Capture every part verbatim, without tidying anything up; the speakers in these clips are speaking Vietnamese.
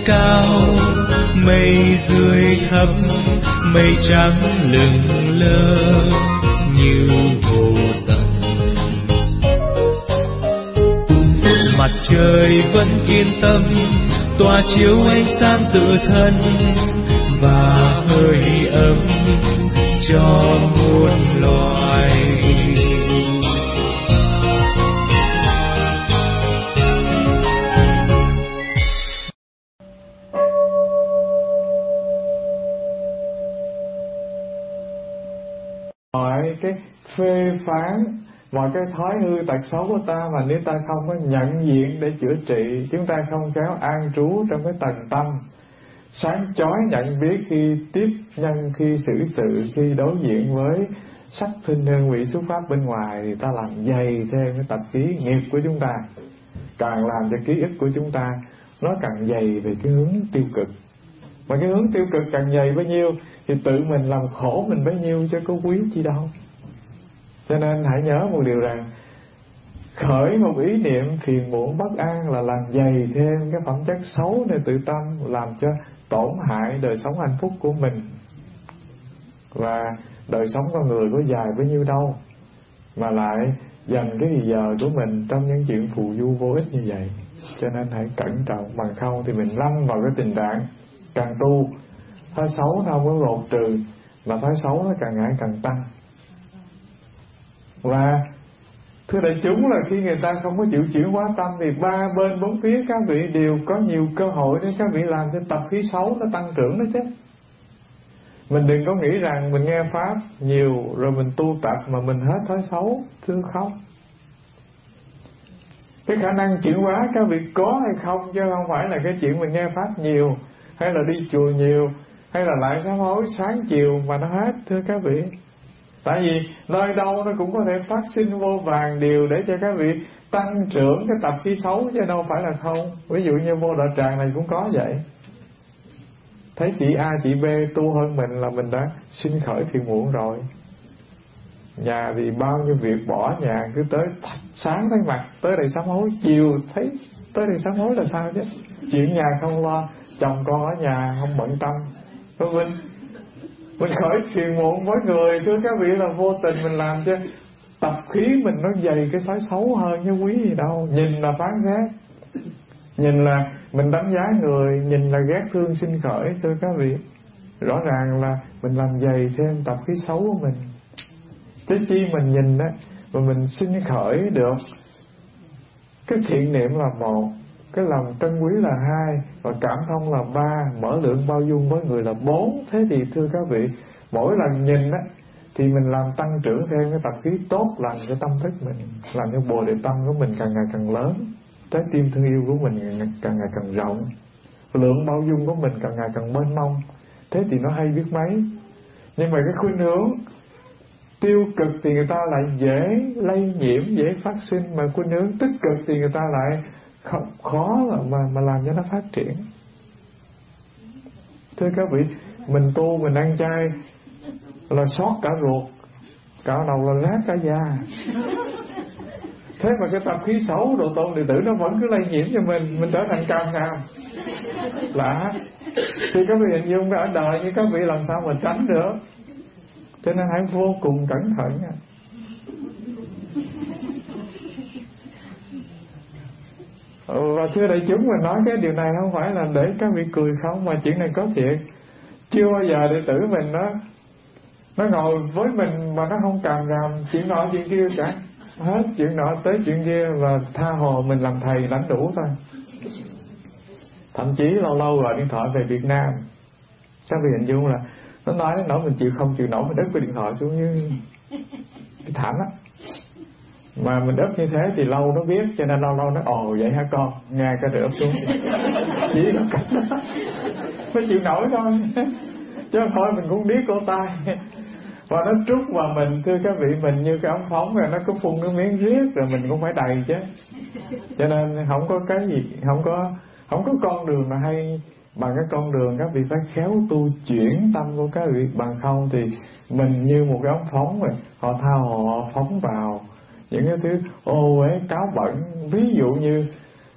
cao, mây dưới thấp, mây trắng lững lơ như vô tận. Mặt trời vẫn yên tâm tỏa chiếu ánh sáng tự thân và hơi ấm cho muôn loài. Mọi cái phê phán, mọi cái thói hư tật xấu của ta mà nếu ta không có nhận diện để chữa trị, chúng ta không khéo an trú trong cái tầng tâm sáng chói nhận biết khi tiếp nhân, khi xử sự, khi đối diện với sắc thinh hương vị xuất pháp bên ngoài, thì ta làm dày thêm cái tập khí nghiệp của chúng ta, càng làm cho ký ức của chúng ta nó càng dày về cái hướng tiêu cực. Mà cái hướng tiêu cực càng dày bấy nhiêu thì tự mình làm khổ mình bấy nhiêu, chứ có quý chi đâu. Cho nên hãy nhớ một điều rằng khởi một ý niệm phiền muộn bất an là làm dày thêm cái phẩm chất xấu nơi tự tâm, làm cho tổn hại đời sống hạnh phúc của mình. Và đời sống con người có dài bấy nhiêu đâu mà lại dành cái thì giờ của mình trong những chuyện phù du vô ích như vậy. Cho nên hãy cẩn trọng, bằng không thì mình lâm vào cái tình trạng càng tu thói xấu nó không có gột trừ, mà thói xấu nó càng ngày càng tăng. Và thưa đại chúng là khi người ta không có chịu chuyển hóa tâm thì ba bên bốn phía các vị đều có nhiều cơ hội để các vị làm cho tập khí xấu nó tăng trưởng đó chứ. Mình đừng có nghĩ rằng mình nghe pháp nhiều rồi mình tu tập mà mình hết thói xấu, thưa không. Cái khả năng chuyển hóa các vị có hay không, chứ không phải là cái chuyện mình nghe pháp nhiều hay là đi chùa nhiều hay là lại sám hối sáng chiều mà nó hết, thưa các vị. Tại vì nơi đâu nó cũng có thể phát sinh vô vàng điều để cho các vị tăng trưởng cái tập khí xấu, chứ đâu phải là không. Ví dụ như vô đạo tràng này cũng có vậy. Thấy chị A chị B tu hơn mình là mình đã sinh khởi phiền muộn rồi. Nhà thì bao nhiêu việc bỏ nhà, cứ tới sáng thấy mặt tới đây sám hối, chiều thấy tới đây sám hối là sao chứ. Chuyện nhà không lo, chồng con ở nhà không bận tâm. Thôi mình mình khởi phiền muộn với người, thưa các vị, là vô tình mình làm cho tập khí mình nó dày cái thói xấu hơn chứ quý gì đâu. Nhìn là phán xét, nhìn là mình đánh giá người, nhìn là ghét thương sinh khởi, thưa các vị. Rõ ràng là mình làm dày thêm tập khí xấu của mình. Chứ chi mình nhìn đó mà mình sinh khởi được cái thiện niệm là một, cái lòng trân quý là hai, và cảm thông là ba, mở lượng bao dung với người là bốn. Thế thì thưa các vị, mỗi lần nhìn á thì mình làm tăng trưởng thêm cái tập khí tốt lành cho tâm thức mình, làm cho bồ đề tâm của mình càng ngày càng lớn, trái tim thương yêu của mình càng ngày càng rộng, lượng bao dung của mình càng ngày càng mênh mông. Thế thì nó hay biết mấy. Nhưng mà cái khuynh hướng tiêu cực thì người ta lại dễ lây nhiễm, dễ phát sinh, mà khuynh hướng tích cực thì người ta lại không, khó mà, mà làm cho nó phát triển. Thưa các vị, mình tu mình ăn chay là sót cả ruột, cả đầu là lát cả da. Thế mà cái tập khí xấu độ tôn đệ tử nó vẫn cứ lây nhiễm cho mình, mình trở thành cao ngạo lạ. Thì các vị hình dung ở đời như các vị làm sao mà tránh được. Cho nên hãy vô cùng cẩn thận. Và thưa đại chúng, mình nói cái điều này không phải là để các vị cười không, mà chuyện này có thiệt. Chưa bao giờ đệ tử mình nó nó ngồi với mình mà nó không càm ràm chuyện nọ chuyện kia cả. Hết chuyện nọ tới chuyện kia và tha hồ mình làm thầy lãnh đủ thôi. Thậm chí lâu lâu gọi điện thoại về Việt Nam, các vị hình dung là nó nói đến nỗi mình chịu không chịu nổi, mình đứt cái điện thoại xuống như cái thảm á. Mà mình ấp như thế thì lâu nó biết, cho nên lâu lâu nó ồ vậy hả con, nghe cái rồi ấp xuống. Chỉ nó cách đó mới chịu nổi thôi, chứ thôi mình cũng điếc cổ tai. Và nó trút vào mình, thưa các vị, mình như cái ống phóng rồi nó cứ phun cái miếng riết rồi mình cũng phải đầy chứ. Cho nên không có cái gì, không có không có con đường nào hay bằng cái con đường các vị phải khéo tu chuyển tâm của các vị. Bằng không thì mình như một cái ống phóng rồi, họ thao họ phóng vào những cái thứ ô uế cáo bẩn. Ví dụ như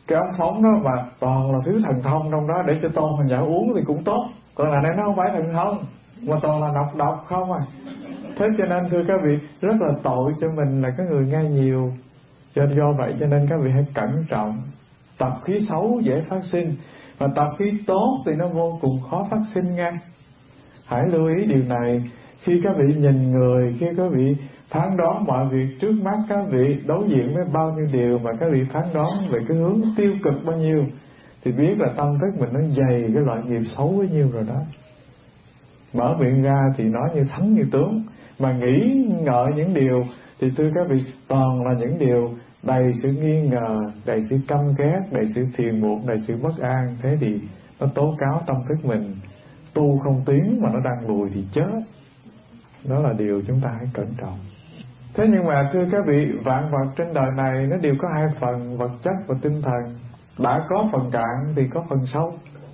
cái ống phóng đó mà toàn là thứ thần thông trong đó, để cho tôn hành giả uống thì cũng tốt, còn là đây nó không phải thần thông mà toàn là độc độc không à. Thế cho nên thưa các vị, rất là tội cho mình là cái người nghe nhiều. Do, do vậy cho nên các vị hãy cẩn trọng. Tập khí xấu dễ phát sinh, và tập khí tốt thì nó vô cùng khó phát sinh nha. Hãy lưu ý điều này. Khi các vị nhìn người, khi các vị phán đoán mọi việc trước mắt các vị, đối diện với bao nhiêu điều mà các vị phán đoán về cái hướng tiêu cực bao nhiêu, thì biết là tâm thức mình nó dày cái loại nghiệp xấu bấy nhiêu rồi đó. Mở miệng ra thì nói như thánh như tướng, mà nghĩ ngợi những điều thì thưa các vị toàn là những điều đầy sự nghi ngờ, đầy sự căm ghét, đầy sự phiền muộn, đầy sự bất an. Thế thì nó tố cáo tâm thức mình tu không tiến mà nó đang lùi thì chết. Đó là điều chúng ta hãy cẩn trọng. Thế nhưng mà thưa các vị, vạn vật trên đời này nó đều có hai phần, vật chất và tinh thần. Đã có phần cạn thì có phần sâu,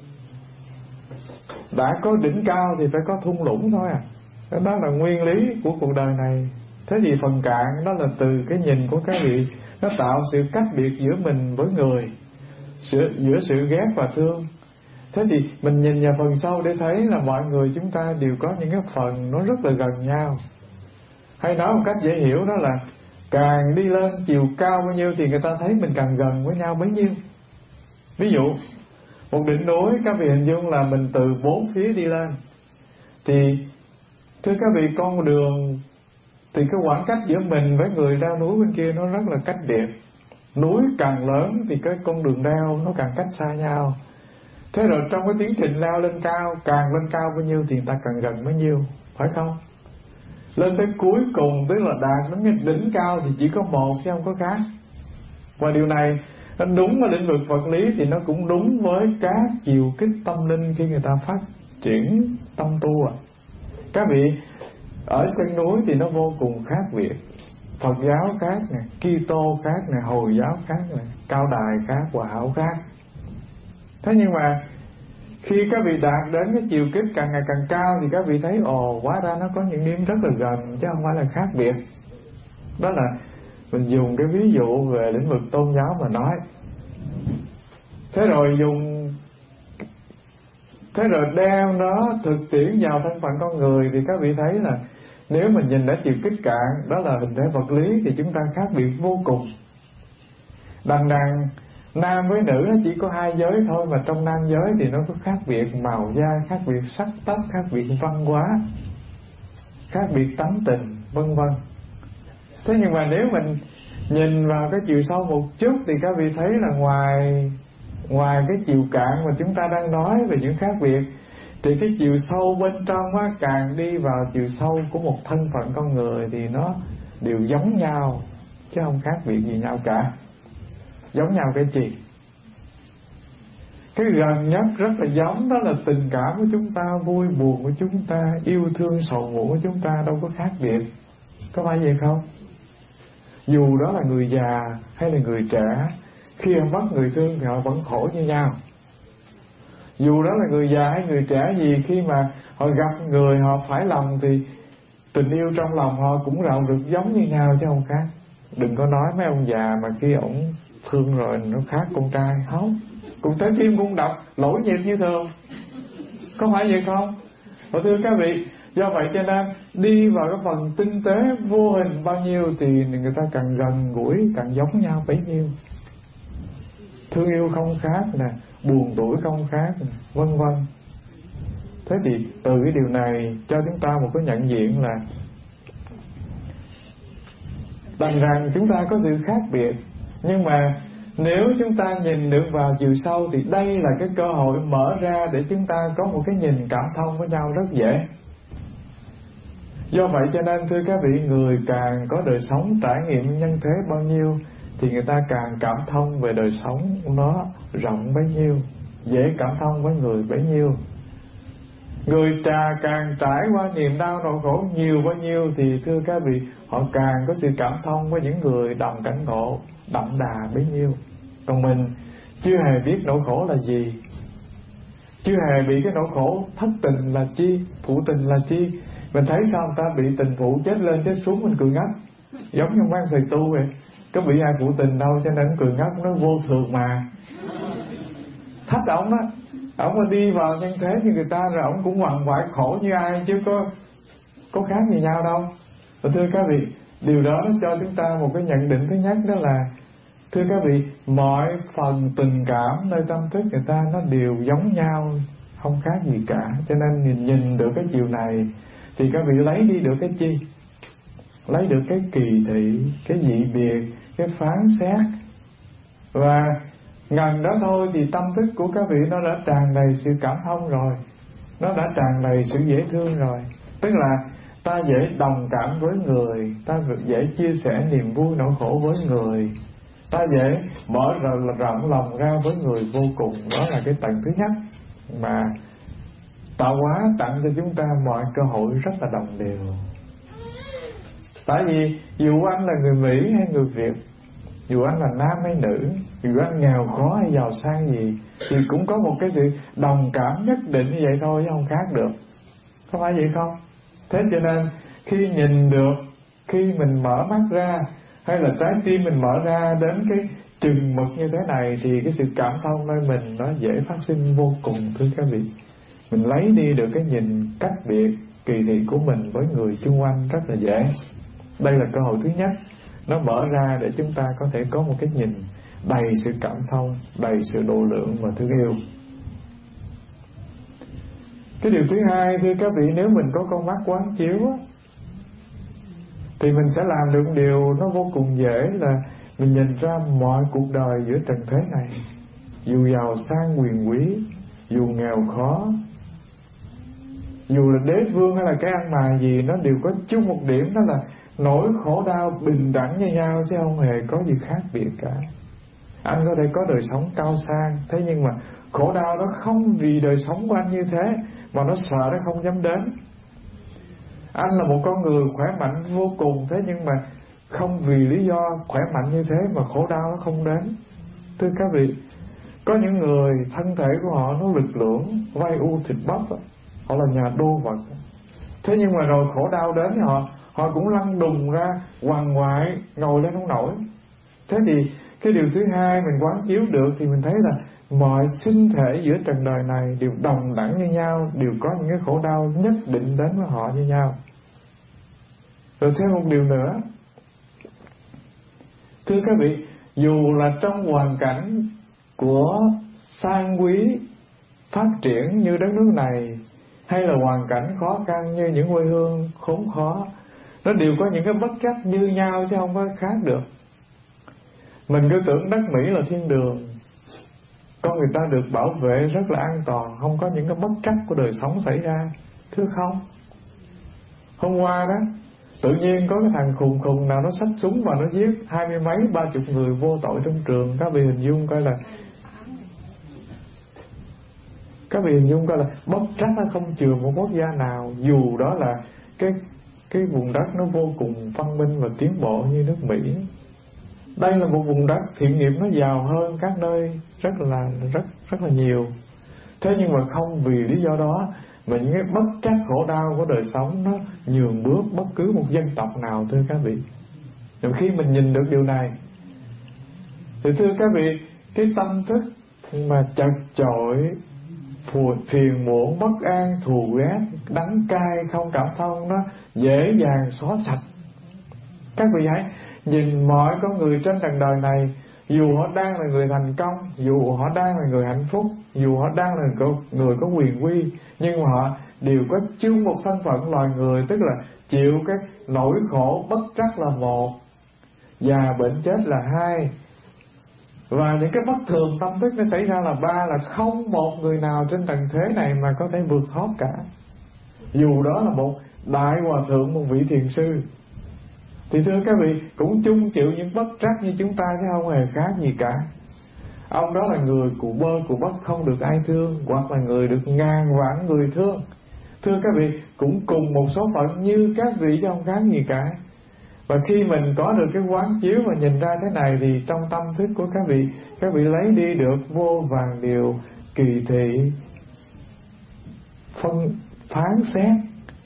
đã có đỉnh cao thì phải có thung lũng thôi à. Đó là nguyên lý của cuộc đời này. Thế thì phần cạn đó là từ cái nhìn của các vị, nó tạo sự cách biệt giữa mình với người, giữa, giữa sự ghét và thương. Thế thì mình nhìn vào phần sâu để thấy là mọi người chúng ta đều có những cái phần nó rất là gần nhau. Hay nói một cách dễ hiểu đó là càng đi lên chiều cao bao nhiêu thì người ta thấy mình càng gần với nhau bấy nhiêu. Ví dụ một đỉnh núi, các vị hình dung là mình từ bốn phía đi lên, thì thưa các vị, con đường thì cái khoảng cách giữa mình với người leo núi bên kia nó rất là cách biệt. Núi càng lớn thì cái con đường leo nó càng cách xa nhau. Thế rồi trong cái tiến trình leo lên cao, càng lên cao bao nhiêu thì người ta càng gần bấy nhiêu, phải không? Lên tới cuối cùng, tức là đạt đến cái đỉnh cao thì chỉ có một chứ không có khác. Và điều này nó đúng với lĩnh vực vật lý thì nó cũng đúng với các chiều kích tâm linh khi người ta phát triển tâm tu à. Các vị ở chân núi thì nó vô cùng khác biệt. Phật giáo khác nè, Kitô khác nè, Hồi giáo khác nè, Cao Đài khác, Hòa Hảo khác. Thế nhưng mà khi các vị đạt đến cái chiều kích càng ngày càng cao thì các vị thấy ồ, hóa ra nó có những điểm rất là gần chứ không phải là khác biệt. Đó là mình dùng cái ví dụ về lĩnh vực tôn giáo mà nói. Thế rồi dùng Thế rồi đem nó thực tiễn vào thân phận con người thì các vị thấy là nếu mình nhìn đã chiều kích cạn, đó là hình thể vật lý, thì chúng ta khác biệt vô cùng. Đằng đằng nam với nữ nó chỉ có hai giới thôi, mà trong nam giới thì nó có khác biệt màu da, khác biệt sắc tóc, khác biệt văn hóa, khác biệt tánh tình, vân vân. Thế nhưng mà nếu mình nhìn vào cái chiều sâu một chút thì các vị thấy là ngoài ngoài cái chiều cạn mà chúng ta đang nói về những khác biệt, thì cái chiều sâu bên trong á, càng đi vào chiều sâu của một thân phận con người thì nó đều giống nhau chứ không khác biệt gì nhau cả. Giống nhau cái gì? Cái gần nhất rất là giống, đó là tình cảm của chúng ta, vui buồn của chúng ta, yêu thương sầu muộn của chúng ta đâu có khác biệt. Có phải vậy không? Dù đó là người già hay là người trẻ, khi họ mất người thương thì họ vẫn khổ như nhau. Dù đó là người già hay người trẻ gì, khi mà họ gặp người họ phải lòng thì tình yêu trong lòng họ cũng rạo rực giống như nhau chứ không khác. Đừng có nói mấy ông già mà khi ổng thương rồi nó khác con trai. Không, cũng trái tim cũng đập, lỗi nhịp như thường. Có phải vậy không? Và thưa các vị, do vậy cho nên đi vào cái phần tinh tế vô hình bao nhiêu thì người ta càng gần gũi, càng giống nhau bấy nhiêu. Thương yêu không khác nè, buồn tuổi không khác nè, vân vân. Thế thì từ cái điều này cho chúng ta một cái nhận diện là đành rằng chúng ta có sự khác biệt, nhưng mà nếu chúng ta nhìn được vào chiều sâu thì đây là cái cơ hội mở ra để chúng ta có một cái nhìn cảm thông với nhau rất dễ. Do vậy cho nên thưa các vị, người càng có đời sống trải nghiệm nhân thế bao nhiêu thì người ta càng cảm thông về đời sống nó rộng bấy nhiêu, dễ cảm thông với người bấy nhiêu. Người trà càng trải qua niềm đau nỗi khổ nhiều bao nhiêu thì thưa các vị, họ càng có sự cảm thông với những người đồng cảnh ngộ đậm đà bấy nhiêu. Còn mình chưa hề biết nỗi khổ là gì, chưa hề bị cái nỗi khổ thất tình là chi, phụ tình là chi. Mình thấy sao người ta bị tình phụ chết lên chết xuống mình cười ngất, giống như quan thầy tu vậy. có bị ai phụ tình đâu, cho nên cười ngất nó vô thường mà. Thách ổng á, ổng mà đi vào nhân thế như người ta rồi ổng cũng quằn quại khổ như ai, chứ có có khác gì nhau đâu. Và thưa các vị, điều đó nó cho chúng ta một cái nhận định thứ nhất, đó là thưa các vị, mọi phần tình cảm nơi tâm thức người ta nó đều giống nhau, không khác gì cả. Cho nên nhìn, nhìn được cái chiều này thì các vị lấy đi được cái chi? Lấy được cái kỳ thị, cái dị biệt, cái phán xét. Và ngần đó thôi thì tâm thức của các vị nó đã tràn đầy sự cảm thông rồi, nó đã tràn đầy sự dễ thương rồi. Tức là ta dễ đồng cảm với người, ta dễ chia sẻ niềm vui nỗi khổ với người, ta dễ mở rộng, rộng lòng ra với người vô cùng. Đó là cái tầng thứ nhất mà tạo hóa tặng cho chúng ta mọi cơ hội rất là đồng đều. Tại vì dù anh là người Mỹ hay người Việt, dù anh là nam hay nữ, dù anh nghèo khó hay giàu sang gì, thì cũng có một cái sự đồng cảm nhất định như vậy thôi, chứ không khác được. Có phải vậy không? Thế cho nên khi nhìn được, khi mình mở mắt ra, hay là trái tim mình mở ra đến cái chừng mực như thế này, thì cái sự cảm thông nơi mình nó dễ phát sinh vô cùng, thưa các vị. Mình lấy đi được cái nhìn cách biệt, kỳ thị của mình với người chung quanh rất là dễ. Đây là cơ hội thứ nhất, nó mở ra để chúng ta có thể có một cái nhìn đầy sự cảm thông, đầy sự độ lượng và thương yêu. Cái điều thứ hai, thưa các vị, nếu mình có con mắt quán chiếu á, thì mình sẽ làm được một điều nó vô cùng dễ, là mình nhìn ra mọi cuộc đời giữa trần thế này, dù giàu sang quyền quý, dù nghèo khó, dù là đế vương hay là cái ăn mày gì, nó đều có chung một điểm, đó là nỗi khổ đau bình đẳng như nhau, chứ không hề có gì khác biệt cả. Anh có thể có đời sống cao sang, thế nhưng mà khổ đau đó không vì đời sống của anh như thế mà nó sợ nó không dám đến. Anh là một con người khỏe mạnh vô cùng, thế nhưng mà không vì lý do khỏe mạnh như thế mà khổ đau nó không đến. Thưa các vị, có những người thân thể của họ nó lực lưỡng, vai u thịt bắp, họ là nhà đô vật, thế nhưng mà rồi khổ đau đến thì họ họ cũng lăn đùng ra, quằn quại, ngồi lên không nổi. Thế thì cái điều thứ hai mình quán chiếu được thì mình thấy là mọi sinh thể giữa trần đời này đều đồng đẳng như nhau, đều có những cái khổ đau nhất định đến với họ như nhau. Rồi thêm một điều nữa, thưa các vị, dù là trong hoàn cảnh của sang quý phát triển như đất nước này, hay là hoàn cảnh khó khăn như những quê hương khốn khó, nó đều có những cái bất trắc như nhau chứ không có khác được. Mình cứ tưởng đất Mỹ là thiên đường, con người ta được bảo vệ rất là an toàn, không có những cái bất trắc của đời sống xảy ra. Thưa không? Hôm qua đó, tự nhiên có cái thằng khùng khùng nào nó xách súng và nó giết hai mươi mấy, ba chục người vô tội trong trường. Các vị hình dung coi là Các vị hình dung coi là bất trắc nó không chừa một quốc gia nào, dù đó là cái cái vùng đất nó vô cùng văn minh và tiến bộ như nước Mỹ. Đây là một vùng đất thiện nghiệp nó giàu hơn các nơi rất là rất rất là nhiều. Thế nhưng mà không vì lý do đó mà những cái bất trắc khổ đau của đời sống nó nhường bước bất cứ một dân tộc nào, thưa các vị. Rồi khi mình nhìn được điều này thì thưa các vị, cái tâm thức mà chật chội, phiền muộn, bất an, thù ghét, đắng cay, không cảm thông, nó dễ dàng xóa sạch. Các vị hãy nhìn mọi con người trên trần đời này, dù họ đang là người thành công, dù họ đang là người hạnh phúc, dù họ đang là người có quyền quy, nhưng mà họ đều có chung một thân phận loài người, tức là chịu cái nỗi khổ bất trắc là một, già bệnh chết là hai, và những cái bất thường tâm thức nó xảy ra là ba, là không một người nào trên trần thế này mà có thể vượt thoát cả. Dù đó là một đại hòa thượng, một vị thiền sư, thì thưa các vị, cũng chung chịu những bất trắc như chúng ta chứ không hề khác gì cả. Ông đó là người cụ bơ cụ bất không được ai thương, hoặc là người được ngàn vạn người thương. Thưa các vị, cũng cùng một số phận như các vị chứ không khác gì cả. Và khi mình có được cái quán chiếu và nhìn ra thế này, thì trong tâm thức của các vị, các vị lấy đi được vô vàn điều kỳ thị, phân phán xét,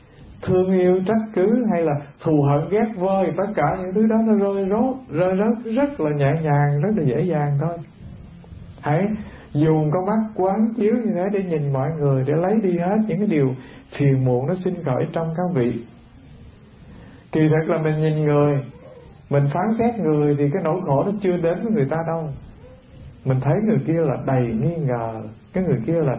thương yêu trách cứ hay là thù hận ghét vơi, tất cả những thứ đó nó rơi rốt rơi rớt rất là nhẹ nhàng, rất là dễ dàng thôi. Hãy dùng con mắt quán chiếu như thế để nhìn mọi người, để lấy đi hết những cái điều phiền muộn nó sinh khởi trong các vị. Kỳ thật là mình nhìn người, mình phán xét người thì cái nỗi khổ nó chưa đến với người ta đâu. Mình thấy người kia là đầy nghi ngờ, cái người kia là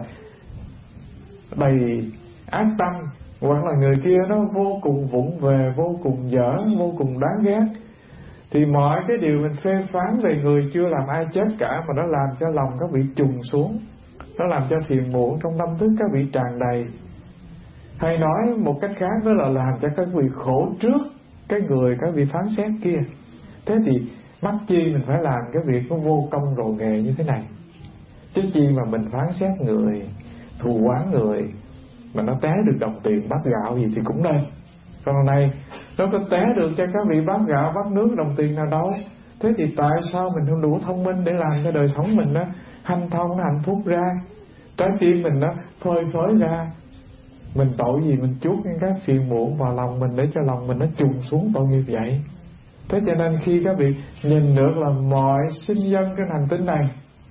đầy ác tâm, hoặc là người kia nó vô cùng vụng về, vô cùng dở, vô cùng đáng ghét, thì mọi cái điều mình phê phán về người chưa làm ai chết cả, mà nó làm cho lòng các vị trùng xuống, nó làm cho phiền muộn trong tâm thức các vị tràn đầy. Hay nói một cách khác đó là làm cho các vị khổ trước cái người các vị phán xét kia. Thế thì mắc chi mình phải làm cái việc nó vô công rồ nghề như thế này, chứ chi mà mình phán xét người, thù oán người, mà nó té được đồng tiền bát gạo gì thì cũng nên. Còn này nó có té được cho các vị bát gạo bát nước đồng tiền nào đâu. Thế thì tại sao mình không đủ thông minh để làm cho đời sống mình nó hanh thông, nó hạnh phúc ra, trái tim mình nó phơi phới ra? Mình tội gì mình chuốt những cái phiền muộn vào lòng mình để cho lòng mình nó trùng xuống tội nghiệp vậy? Thế cho nên khi các vị nhìn được là mọi sinh dân trên hành tinh này,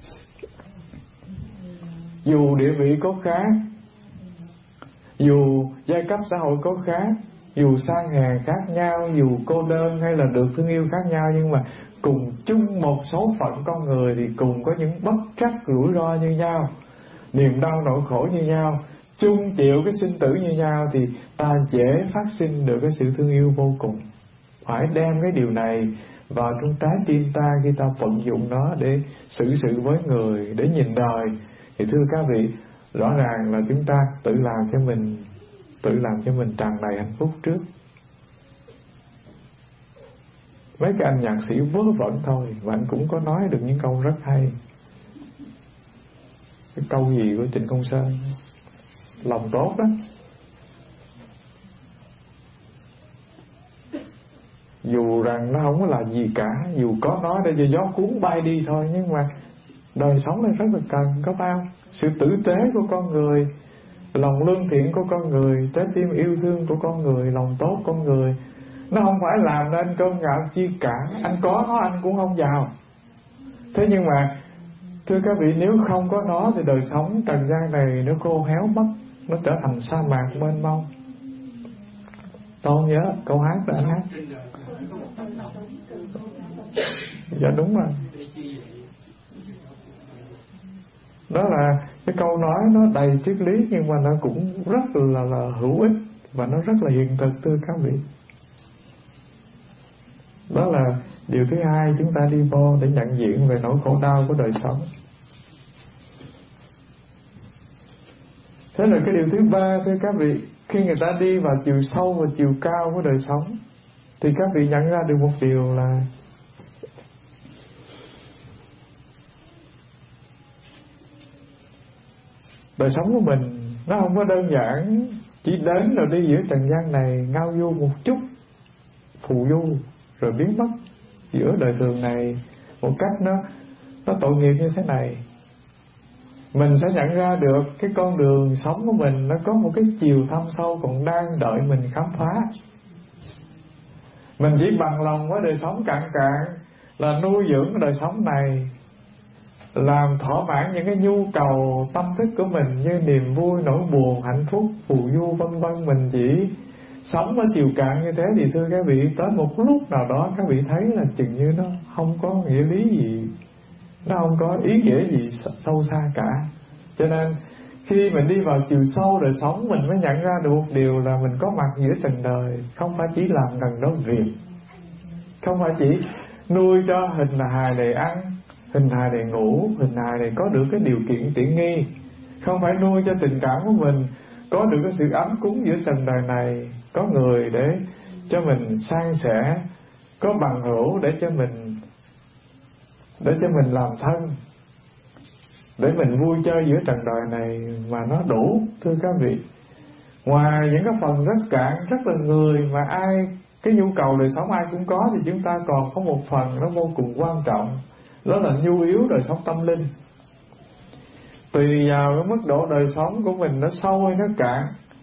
dù địa vị có khác, dù giai cấp xã hội có khác, dù sang hèn khác nhau, dù cô đơn hay là được thương yêu khác nhau, nhưng mà cùng chung một số phận con người thì cùng có những bất trắc rủi ro như nhau, niềm đau nỗi khổ như nhau, chung chịu cái sinh tử như nhau, thì ta dễ phát sinh được cái sự thương yêu vô cùng. Phải đem cái điều này vào trong trái tim ta khi ta vận dụng nó để xử sự với người, để nhìn đời. Thì thưa các vị, rõ ràng là chúng ta tự làm cho mình tự làm cho mình tràn đầy hạnh phúc trước. Mấy cái anh nhạc sĩ vớ vẩn thôi và anh cũng có nói được những câu rất hay. Cái câu gì của Trịnh Công Sơn, lòng tốt đó, dù rằng nó không có là gì cả, dù có nó để cho gió cuốn bay đi thôi, nhưng mà đời sống này rất là cần, có bao sự tử tế của con người, lòng lương thiện của con người, trái tim yêu thương của con người, lòng tốt con người. Nó không phải làm nên cơm gạo chi cả. Anh có nó anh cũng không giàu. Thế nhưng mà thưa các vị, nếu không có nó thì đời sống trần gian này nó khô héo mất, nó trở thành sa mạc mênh mông. Tôi không nhớ câu hát đó anh hát. Dạ đúng rồi. Đó là cái câu nói nó đầy triết lý, nhưng mà nó cũng rất là, là hữu ích và nó rất là hiện thực thưa các vị. Đó là điều thứ hai chúng ta đi vô để nhận diện về nỗi khổ đau của đời sống. Thế là cái điều thứ ba thưa các vị, khi người ta đi vào chiều sâu và chiều cao của đời sống thì các vị nhận ra được một điều là đời sống của mình nó không có đơn giản chỉ đến rồi đi giữa trần gian này ngao du một chút, phù du rồi biến mất giữa đời thường này một cách nó nó tội nghiệp như thế này. Mình sẽ nhận ra được cái con đường sống của mình nó có một cái chiều thâm sâu còn đang đợi mình khám phá. Mình chỉ bằng lòng với đời sống cạn cạn là nuôi dưỡng cái đời sống này, làm thỏa mãn những cái nhu cầu tâm thức của mình như niềm vui, nỗi buồn, hạnh phúc, phù du vân vân. Mình chỉ sống ở chiều cạn như thế thì thưa các vị, tới một lúc nào đó các vị thấy là chừng như nó không có nghĩa lý gì, nó không có ý nghĩa gì sâu xa cả. Cho nên khi mình đi vào chiều sâu đời sống, mình mới nhận ra được một điều là mình có mặt giữa trần đời không phải chỉ làm gần đó việc, không phải chỉ nuôi cho hình hài để ăn, hình hài để ngủ, hình hài để có được cái điều kiện tiện nghi, không phải nuôi cho tình cảm của mình có được cái sự ấm cúng giữa trần đời này, có người để cho mình san sẻ, có bằng hữu để cho mình để cho mình làm thân, để mình vui chơi giữa trần đời này mà nó đủ thưa các vị. Ngoài những cái phần rất cạn, rất là người mà ai cái nhu cầu đời sống ai cũng có, thì chúng ta còn có một phần nó vô cùng quan trọng, đó là nhu yếu đời sống tâm linh. Tùy vào cái mức độ đời sống của mình nó sâu hay nó cạn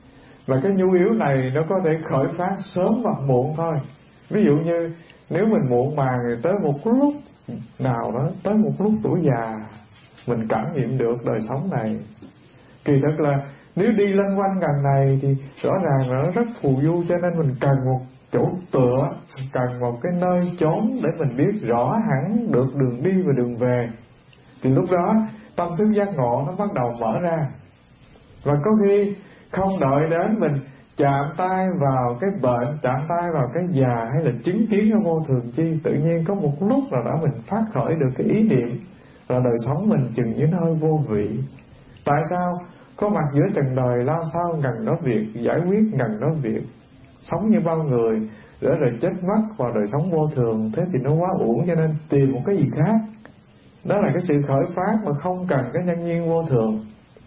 Và cái nhu yếu này nó có thể khởi phát sớm hoặc muộn thôi. Ví dụ như nếu mình muộn màng thì tới một lúc nào đó, tới một lúc tuổi già mình cảm nghiệm được đời sống này. Kỳ thực là nếu đi lân quanh gần này thì rõ ràng là nó rất phù du, cho nên mình cần một chỗ tựa, cần một cái nơi chốn để mình biết rõ hẳn được đường đi và đường về. Thì lúc đó tâm thức giác ngộ nó bắt đầu mở ra. Và có khi không đợi đến mình chạm tay vào cái bệnh, chạm tay vào cái già, hay là chứng kiến cái vô thường chi, tự nhiên có một lúc nào đó mình phát khởi được cái ý niệm là đời sống mình chừng như nó hơi vô vị. Tại sao? Có mặt giữa trần đời lao sao gần đó việc, giải quyết gần đó việc, sống như bao người, để rồi chết mất vào đời sống vô thường. Thế thì nó quá uổng, cho nên tìm một cái gì khác. Đó là cái sự khởi phát mà không cần cái nhân duyên vô thường.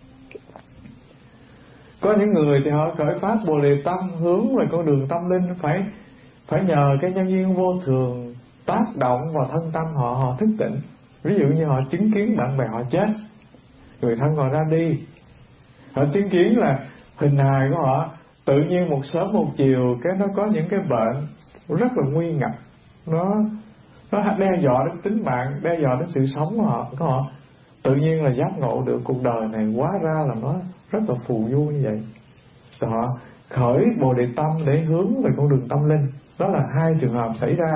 Có những người thì họ khởi phát Bồ Đề tâm hướng về con đường tâm linh, phải phải nhờ cái nhân duyên vô thường tác động vào thân tâm họ, họ thức tỉnh. Ví dụ như họ chứng kiến bạn bè họ chết, người thân họ ra đi, họ chứng kiến là hình hài của họ tự nhiên một sớm một chiều cái nó có những cái bệnh rất là nguy ngập, nó nó đe dọa đến tính mạng, đe dọa đến sự sống của họ, của họ tự nhiên là giác ngộ được cuộc đời này hóa ra là nó rất là phù du như vậy. Rồi họ khởi Bồ Đề tâm để hướng về con đường tâm linh. Đó là hai trường hợp xảy ra.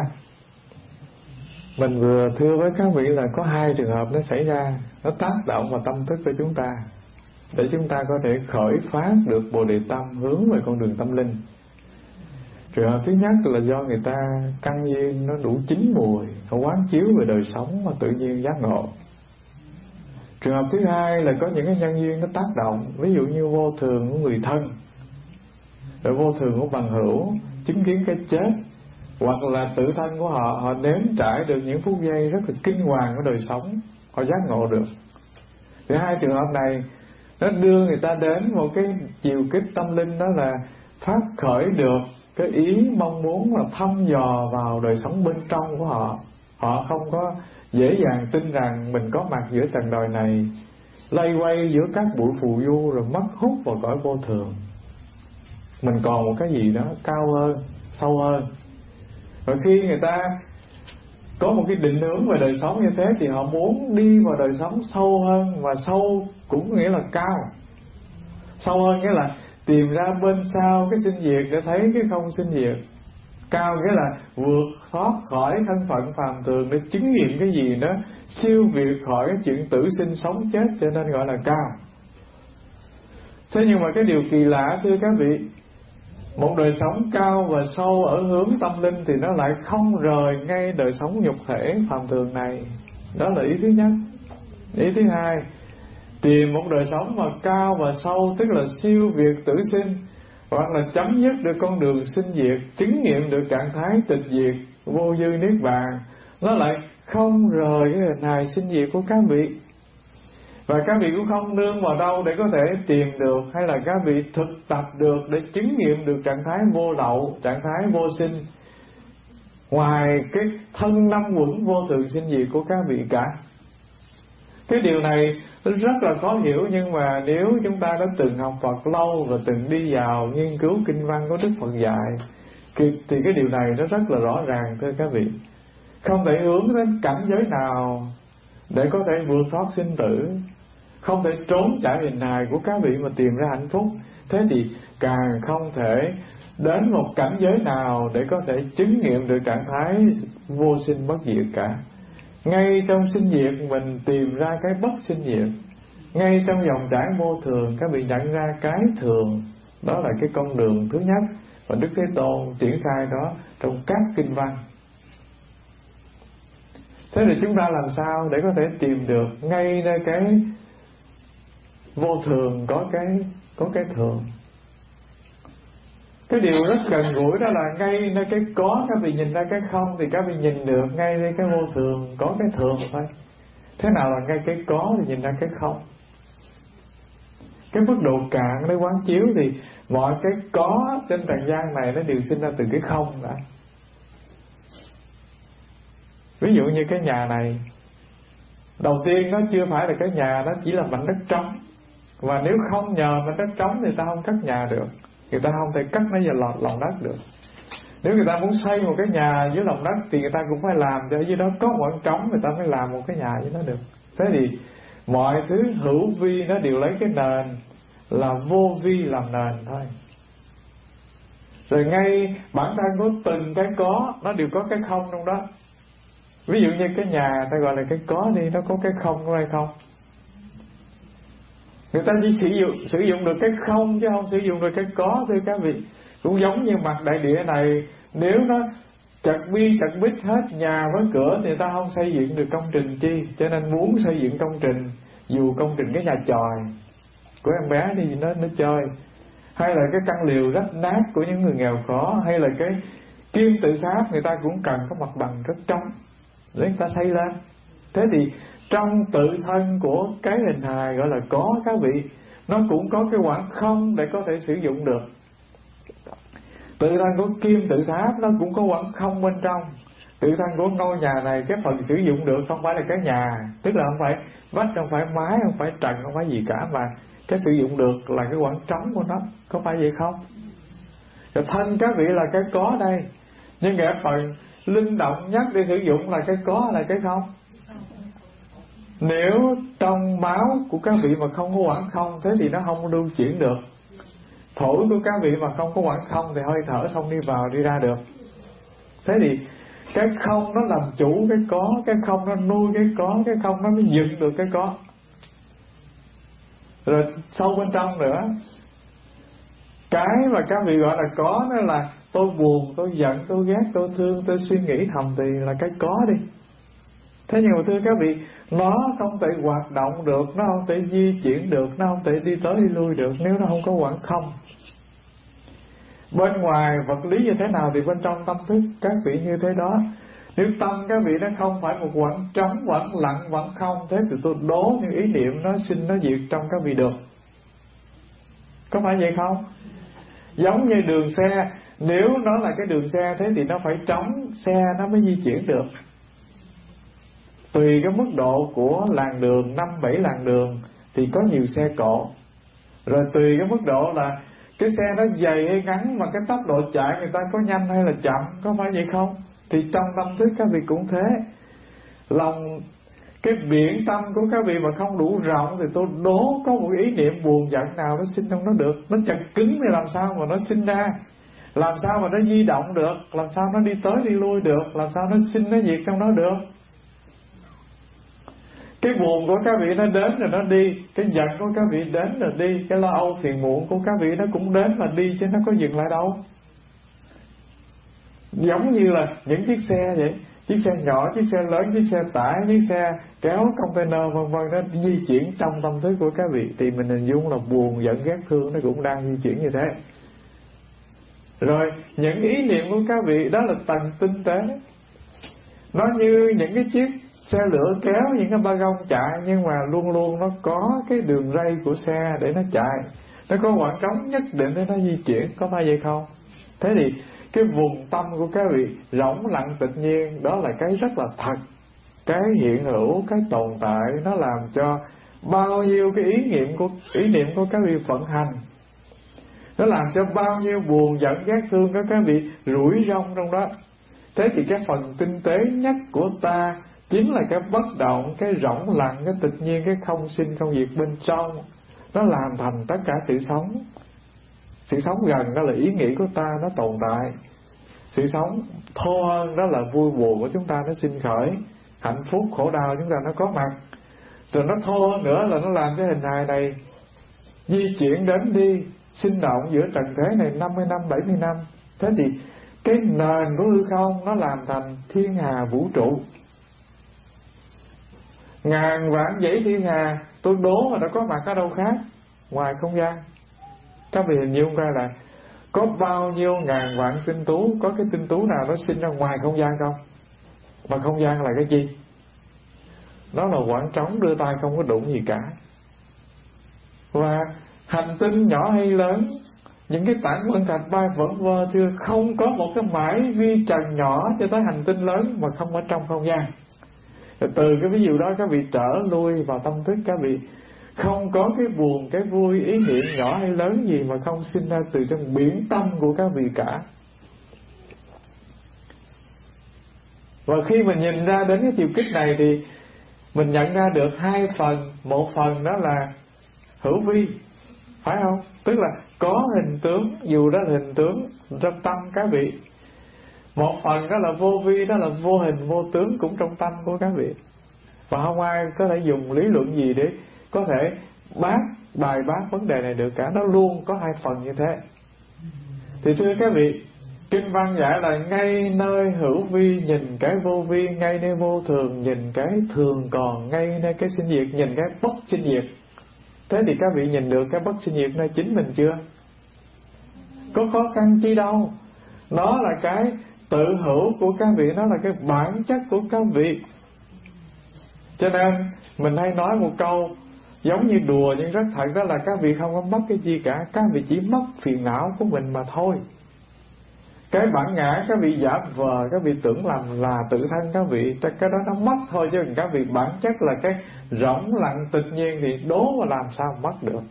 Mình vừa thưa với các vị là có hai trường hợp nó xảy ra, nó tác động vào tâm thức của chúng ta, để chúng ta có thể khởi phát được Bồ Đề tâm hướng về con đường tâm linh. Trường hợp thứ nhất là do người ta căn duyên nó đủ chín mùi, họ quán chiếu về đời sống mà tự nhiên giác ngộ. Trường hợp thứ hai là có những cái nhân duyên nó tác động, ví dụ như vô thường của người thân, rồi vô thường của bằng hữu, chứng kiến cái chết, hoặc là tự thân của họ, họ nếm trải được những phút giây rất là kinh hoàng của đời sống, họ giác ngộ được. Thì hai trường hợp này nó đưa người ta đến một cái chiều kích tâm linh, đó là phát khởi được cái ý mong muốn là thăm dò vào đời sống bên trong của họ. Họ không có dễ dàng tin rằng mình có mặt giữa trần đời này, lây quay giữa các bụi phù du rồi mất hút vào cõi vô thường. Mình còn một cái gì đó cao hơn, sâu hơn. Và khi người ta có một cái định hướng về đời sống như thế thì họ muốn đi vào đời sống sâu hơn, và sâu cũng nghĩa là cao. Sâu hơn nghĩa là tìm ra bên sau cái sinh diệt để thấy cái không sinh diệt. Cao nghĩa là vượt thoát khỏi thân phận phàm thường để chứng nghiệm cái gì đó siêu việt khỏi cái chuyện tử sinh sống chết, cho nên gọi là cao. Thế nhưng mà cái điều kỳ lạ thưa các vị, một đời sống cao và sâu ở hướng tâm linh thì nó lại không rời ngay đời sống nhục thể phàm thường này. Đó là ý thứ nhất. Ý thứ hai, tìm một đời sống mà cao và sâu, tức là siêu việt tử sinh, hoặc là chấm dứt được con đường sinh diệt, chứng nghiệm được trạng thái tịch diệt, vô dư niết bàn, nó lại không rời cái hình hài sinh diệt của các vị. Và các vị cũng không nương vào đâu để có thể tìm được, hay là các vị thực tập được để chứng nghiệm được trạng thái vô lậu, trạng thái vô sinh, ngoài cái thân năm quẩn vô thường sinh diệt của các vị cả. Cái điều này rất là khó hiểu, nhưng mà nếu chúng ta đã từng học Phật lâu và từng đi vào nghiên cứu kinh văn của Đức Phật dạy thì cái điều này nó rất là rõ ràng thưa các vị. Không thể hướng đến cảnh giới nào để có thể vượt thoát sinh tử, không thể trốn chạy hình hài của các vị mà tìm ra hạnh phúc. Thế thì càng không thể đến một cảnh giới nào để có thể chứng nghiệm được trạng thái vô sinh bất diệt cả. Ngay trong sinh diệt mình tìm ra cái bất sinh diệt, ngay trong dòng chảy vô thường các vị nhận ra cái thường. Đó là cái con đường thứ nhất và Đức Thế Tôn triển khai đó trong các kinh văn. Thế thì chúng ta làm sao để có thể tìm được ngay nơi cái vô thường có cái có cái thường? Cái điều rất gần gũi đó là ngay nơi cái có các vị nhìn ra cái không thì các vị nhìn được ngay nơi cái vô thường có cái thường thôi. Thế nào là ngay cái có thì nhìn ra cái không? Cái mức độ cạn để quán chiếu thì mọi cái có trên trần gian này nó đều sinh ra từ cái không đã. Ví dụ như cái nhà này, đầu tiên nó chưa phải là cái nhà, nó chỉ là mảnh đất trống. Và nếu không nhờ mảnh đất trống thì ta không cất nhà được. người ta không thể cắt nó vào lòng, lòng đất được. Nếu người ta muốn xây một cái nhà dưới lòng đất thì người ta cũng phải làm cho dưới đó có khoảng trống, người ta mới làm một cái nhà với nó được. Thế thì mọi thứ hữu vi nó đều lấy cái nền là vô vi làm nền thôi. Rồi ngay bản thân của từng cái có nó đều có cái không trong đó. Ví dụ như cái nhà ta gọi là cái có đi, nó có cái không có hay không? Người ta chỉ sử dụng sử dụng được cái không chứ không sử dụng được cái có, thưa các vị. Cũng giống như mặt đại địa này, nếu nó chặt bi chặt bích hết nhà với cửa thì người ta không xây dựng được công trình chi. Cho nên muốn xây dựng công trình, dù công trình cái nhà chòi của em bé đi nó nó chơi, hay là cái căn lều rách nát của những người nghèo khó, hay là cái kim tự tháp, người ta cũng cần có mặt bằng rất trong để người ta xây lên. Thế thì trong tự thân của cái hình hài gọi là có các vị, nó cũng có cái khoảng không để có thể sử dụng được. Tự thân của kim tự tháp nó cũng có khoảng không bên trong. Tự thân của ngôi nhà này, cái phần sử dụng được không phải là cái nhà, tức là không phải vách, không phải mái, không phải trần, không phải gì cả, mà cái sử dụng được là cái khoảng trống của nó. Có phải vậy không? Rồi thân các vị là cái có đây, nhưng cái phần linh động nhất để sử dụng là cái có là cái không. Nếu trong máu của các vị mà không có khoảng không, thế thì nó không lưu chuyển được. Phổi của các vị mà không có khoảng không thì hơi thở không đi vào đi ra được. Thế thì cái không nó làm chủ cái có, cái không nó nuôi cái có, cái không nó mới dựng được cái có. Rồi sâu bên trong nữa, cái mà các vị gọi là có đó là tôi buồn, tôi giận, tôi ghét, tôi thương, tôi suy nghĩ thầm thì là cái có đi. Thế nhưng mà thưa các vị, nó không thể hoạt động được, nó không thể di chuyển được, nó không thể đi tới đi lui được nếu nó không có khoảng không. Bên ngoài vật lý như thế nào thì bên trong tâm thức các vị như thế đó. Nếu tâm các vị nó không phải một khoảng trống, khoảng lặng, khoảng không, thế thì tôi đố những ý niệm nó sinh nó diệt trong các vị được. Có phải vậy không? Giống như đường xe, nếu nó là cái đường xe thế thì nó phải trống, xe nó mới di chuyển được. Tùy cái mức độ của làn đường, năm bảy làn đường thì có nhiều xe cộ. Rồi tùy cái mức độ là cái xe nó dày hay ngắn, mà cái tốc độ chạy người ta có nhanh hay là chậm, có phải vậy không? Thì trong tâm thức các vị cũng thế. Lòng cái biển tâm của các vị mà không đủ rộng thì tôi đố có một ý niệm buồn giận nào nó sinh trong nó được. Nó chặt cứng thì làm sao mà nó sinh ra, làm sao mà nó di động được, làm sao nó đi tới đi lui được, làm sao nó sinh nó diệt trong nó được. Cái buồn của các vị nó đến rồi nó đi, cái giận của các vị đến rồi đi, cái lo âu phiền muộn của các vị nó cũng đến và đi chứ nó có dừng lại đâu. Giống như là những chiếc xe vậy, chiếc xe nhỏ, chiếc xe lớn, chiếc xe tải, chiếc xe kéo container vân vân, nó di chuyển trong tâm thức của các vị thì mình hình dung là buồn giận ghét thương nó cũng đang di chuyển như thế. Rồi những ý niệm của các vị đó là tầng tinh tế, nó như những cái chiếc xe lửa kéo những cái ba gông chạy, nhưng mà luôn luôn nó có cái đường ray của xe để nó chạy, nó có khoảng trống nhất định để nó di chuyển, có phải vậy không? Thế thì cái vùng tâm của các vị rỗng lặng tự nhiên, đó là cái rất là thật, cái hiện hữu, cái tồn tại, nó làm cho bao nhiêu cái ý niệm của ý niệm của các vị vận hành, nó làm cho bao nhiêu buồn giận ghét thương của các vị rủi rong trong đó. Thế thì cái phần tinh tế nhất của ta chính là cái bất động, cái rỗng lặng, cái tự nhiên, cái không sinh không diệt bên trong, nó làm thành tất cả sự sống. Sự sống gần đó là ý nghĩ của ta nó tồn tại. Sự sống thô hơn đó là vui buồn của chúng ta nó sinh khởi, hạnh phúc khổ đau chúng ta nó có mặt. Rồi nó thô hơn nữa là nó làm cái hình hài này di chuyển đến đi, sinh động giữa trần thế này năm mươi năm, bảy mươi năm. Thế thì cái nền của hư không nó làm thành thiên hà vũ trụ, ngàn vạn dãy thiên hà, tôi đố mà nó có mặt ở đâu khác ngoài không gian. Các vị hình dung ra là có bao nhiêu ngàn vạn tinh tú, có cái tinh tú nào nó sinh ra ngoài không gian không? Mà không gian là cái gì? Nó là khoảng trống đưa tay không có đụng gì cả. Và hành tinh nhỏ hay lớn, những cái tảng vân thạch bay vẩn vơ thưa, không có một cái mải vi trần nhỏ cho tới hành tinh lớn mà không ở trong không gian. Rồi từ cái ví dụ đó các vị trở lui vào tâm thức các vị, không có cái buồn, cái vui, ý niệm nhỏ hay lớn gì mà không sinh ra từ trong biển tâm của các vị cả. Và khi mình nhìn ra đến cái chiều kích này thì mình nhận ra được hai phần. Một phần đó là hữu vi, phải không? Tức là có hình tướng, dù đó là hình tướng trong tâm các vị. Một phần đó là vô vi, đó là vô hình vô tướng cũng trong tâm của các vị. Và không ai có thể dùng lý luận gì để có thể bác, bài bác vấn đề này được cả. Nó luôn có hai phần như thế. Thì thưa các vị, kinh văn dạy là ngay nơi hữu vi nhìn cái vô vi, ngay nơi vô thường nhìn cái thường còn, ngay nơi cái sinh diệt nhìn cái bất sinh diệt. Thế thì các vị nhìn được cái bất sinh diệt nơi chính mình chưa? Có khó khăn chi đâu. Nó là cái tự hữu của các vị, nó là cái bản chất của các vị. Cho nên mình hay nói một câu giống như đùa nhưng rất thật, đó là các vị không có mất cái gì cả, các vị chỉ mất phiền não của mình mà thôi. Cái bản ngã các vị giả vờ, các vị tưởng làm là tự thân các vị, cái đó nó mất thôi. Chứ các vị bản chất là cái rỗng lặng tự nhiên thì đố mà làm sao mất được.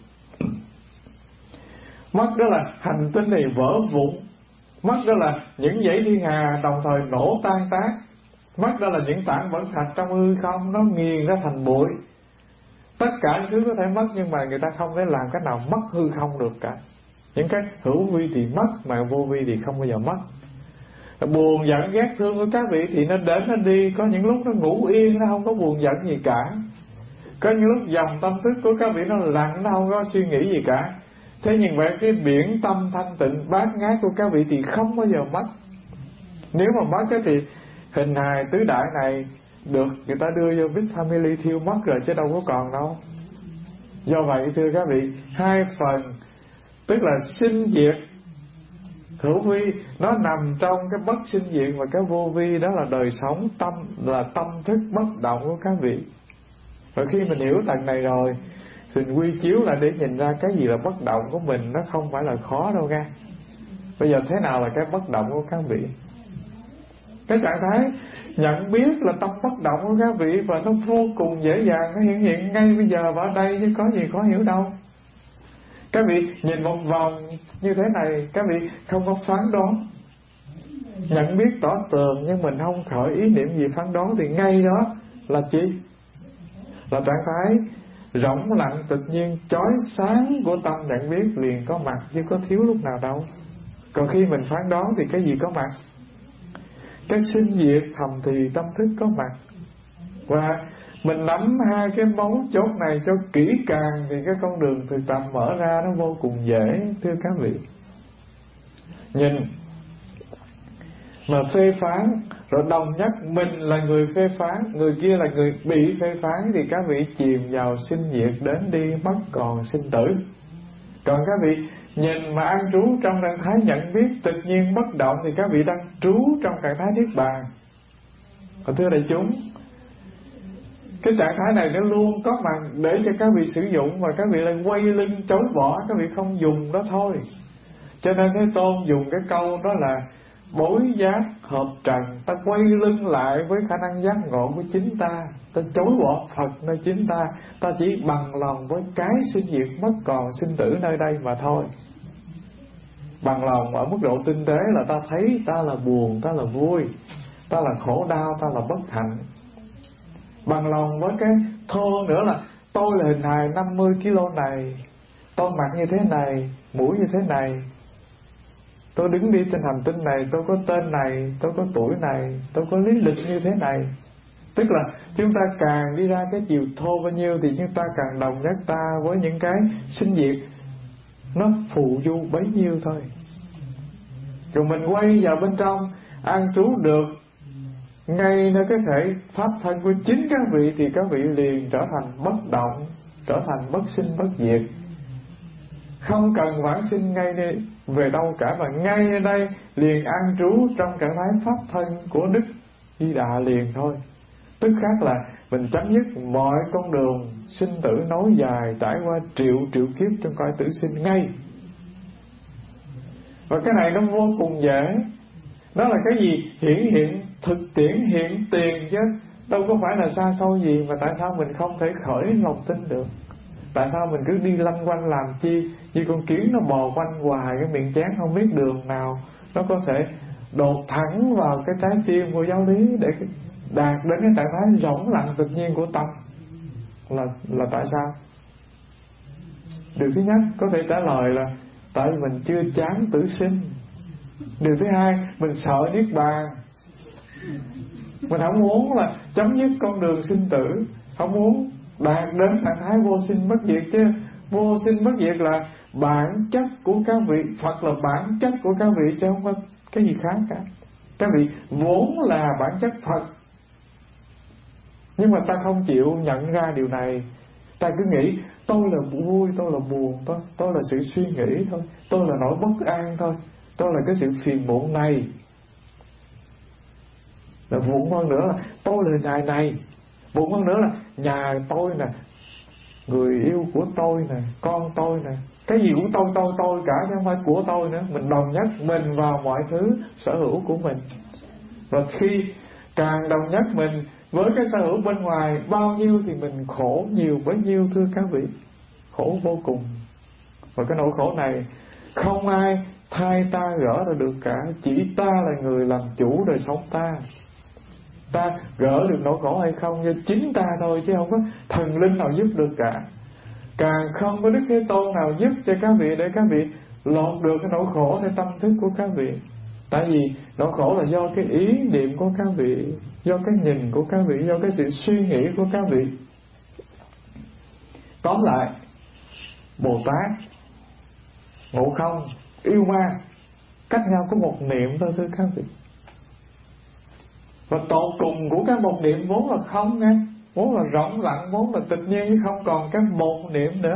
Mất đó là hành tinh này vỡ vụn, mất đó là những dãy thiên hà đồng thời nổ tan tác, mất đó là những tảng vẫn thạch trong hư không nó nghiền ra thành bụi. Tất cả những thứ có thể mất, nhưng mà người ta không thể làm cách nào mất hư không được cả. Những cái hữu vi thì mất, mà vô vi thì không bao giờ mất. Buồn giận ghét thương của các vị thì nó đến nó đi. Có những lúc nó ngủ yên, nó không có buồn giận gì cả. Có những lúc dòng tâm thức của các vị nó lặng, nó không có suy nghĩ gì cả. Thế nhưng vậy cái biển tâm thanh tịnh bát ngát của các vị thì không bao giờ mất. Nếu mà mất thì hình hài tứ đại này được người ta đưa vô Big Family thiêu mất rồi, chứ đâu có còn đâu. Do vậy thưa các vị, hai phần tức là sinh diệt hữu vi nó nằm trong cái bất sinh diệt, và cái vô vi đó là đời sống tâm, là tâm thức bất động của các vị. Và khi mình hiểu tầng này rồi, mình quy chiếu lại để nhìn ra cái gì là bất động của mình, nó không phải là khó đâu nha. Bây giờ thế nào là cái bất động của các vị? Cái trạng thái nhận biết là tâm bất động của các vị, và nó vô cùng dễ dàng, nó hiện hiện ngay bây giờ và ở đây, chứ có gì khó hiểu đâu. Các vị nhìn một vòng như thế này, các vị không có phán đoán, nhận biết tỏ tường, nhưng mình không khởi ý niệm gì phán đoán, thì ngay đó là chi? Là trạng thái rỗng lặng tự nhiên chói sáng của tâm nhận biết liền có mặt, chứ có thiếu lúc nào đâu. Còn khi mình phán đoán thì cái gì có mặt? Cái sinh diệt thầm thì tâm thức có mặt. Và mình nắm hai cái mấu chốt này cho kỹ càng thì cái con đường thực tập mở ra nó vô cùng dễ, thưa các vị. Nhìn mà phê phán, rồi đồng nhất mình là người phê phán, người kia là người bị phê phán, thì các vị chìm vào sinh diệt đến đi mất còn sinh tử. Còn các vị nhìn mà an trú trong trạng thái nhận biết tự nhiên bất động, thì các vị đang trú trong trạng thái niết bàn. Và thưa đại chúng, cái trạng thái này nó luôn có mặt để cho các vị sử dụng, và các vị lại quay lưng chối bỏ, các vị không dùng đó thôi. Cho nên Thế Tôn dùng cái câu đó là bối giác hợp trần, ta quay lưng lại với khả năng giác ngộ của chính ta, ta chối bỏ Phật nơi chính ta, ta chỉ bằng lòng với cái sinh diệt mất còn sinh tử nơi đây mà thôi. Bằng lòng ở mức độ tinh tế là ta thấy ta là buồn, ta là vui, ta là khổ đau, ta là bất hạnh. Bằng lòng với cái thô nữa là tôi là hình hài năm mươi ki lô này, tôi mặc như thế này, mũi như thế này, tôi đứng đi trên hành tinh này, tôi có tên này, tôi có tuổi này, tôi có lý lịch như thế này. Tức là chúng ta càng đi ra cái chiều thô bao nhiêu thì chúng ta càng đồng nhất ta với những cái sinh diệt nó phù du bấy nhiêu thôi. Rồi mình quay vào bên trong an trú được ngay nơi cái thể pháp thân của chính các vị, thì các vị liền trở thành bất động, trở thành bất sinh bất diệt, không cần vãng sinh ngay đây về đâu cả, mà ngay nơi đây liền an trú trong trạng thái pháp thân của Đức Di Đà liền thôi. Tức khác là mình chấm dứt mọi con đường sinh tử nối dài trải qua triệu triệu kiếp trong cõi tử sinh ngay. Và cái này nó vô cùng dễ. Đó là cái gì? Hiển hiện, thực tiễn hiện tiền chứ đâu có phải là xa xôi gì, mà tại sao mình không thể khởi lòng tin được? Tại sao mình cứ đi lanh quanh làm chi? Như con kiến nó bò quanh hoài cái miệng chán, không biết đường nào nó có thể đột thẳng vào cái trái tim của giáo lý để đạt đến cái trạng thái rỗng lặng tự nhiên của tâm. Là là tại sao? Điều thứ nhất có thể trả lời là tại vì mình chưa chán tử sinh. Điều thứ hai, mình sợ niết bàn. Mình không muốn là chấm dứt con đường sinh tử, không muốn đạt đến trạng thái vô sinh bất diệt. Chứ vô sinh bất diệt là bản chất của các vị, Phật là bản chất của các vị, chứ không có cái gì khác cả. Các vị vốn là bản chất Phật, nhưng mà ta không chịu nhận ra điều này. Ta cứ nghĩ tôi là vui, tôi là buồn, tôi, tôi là sự suy nghĩ thôi, tôi là nỗi bất an thôi, tôi là cái sự phiền muộn này. Là vụng hơn nữa là tôi là ngày này, vụng hơn nữa là nhà tôi nè, người yêu của tôi nè, con tôi nè, cái gì cũng tôi tôi tôi cả, chứ không phải của tôi nữa. Mình đồng nhất mình vào mọi thứ sở hữu của mình. Và khi càng đồng nhất mình với cái sở hữu bên ngoài bao nhiêu thì mình khổ nhiều bấy nhiêu, thưa các vị. Khổ vô cùng. Và cái nỗi khổ này không ai thay ta gỡ ra được cả. Chỉ ta là người làm chủ đời sống ta. Ta gỡ được nỗi khổ hay không do chính ta thôi, chứ không có thần linh nào giúp được cả. Càng không có Đức Thế Tôn nào giúp cho các vị để các vị lọt được cái nỗi khổ theo tâm thức của các vị. Tại vì nỗi khổ là do cái ý niệm của các vị, do cái nhìn của các vị, do cái sự suy nghĩ của các vị. Tóm lại, Bồ Tát, Ngộ Không, Yêu Ma cách nhau có một niệm thôi, thưa các vị. Và tột cùng của cái một niệm vốn là không nghe, vốn là rỗng lặng, vốn là tự nhiên, chứ không còn cái một niệm nữa.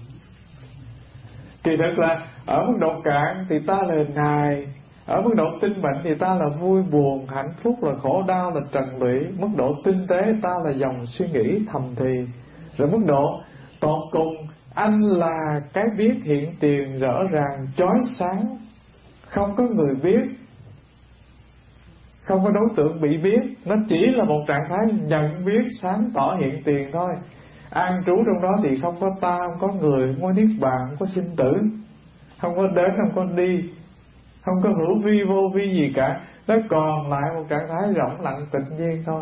Kỳ thực là ở mức độ cạn thì ta là Ngài, ở mức độ tinh bệnh thì ta là vui buồn, hạnh phúc là khổ đau, là trần lụy. Mức độ tinh tế ta là dòng suy nghĩ thầm thì. Rồi mức độ tột cùng anh là cái biết hiện tiền rõ ràng chói sáng, không có người biết, không có đối tượng bị biết. Nó chỉ là một trạng thái nhận biết sáng tỏ hiện tiền thôi. An trú trong đó thì không có ta, không có người, không có niết bàn, không có sinh tử, không có đến, không có đi, không có hữu vi vô vi gì cả. Nó còn lại một trạng thái rỗng lặng tự nhiên thôi.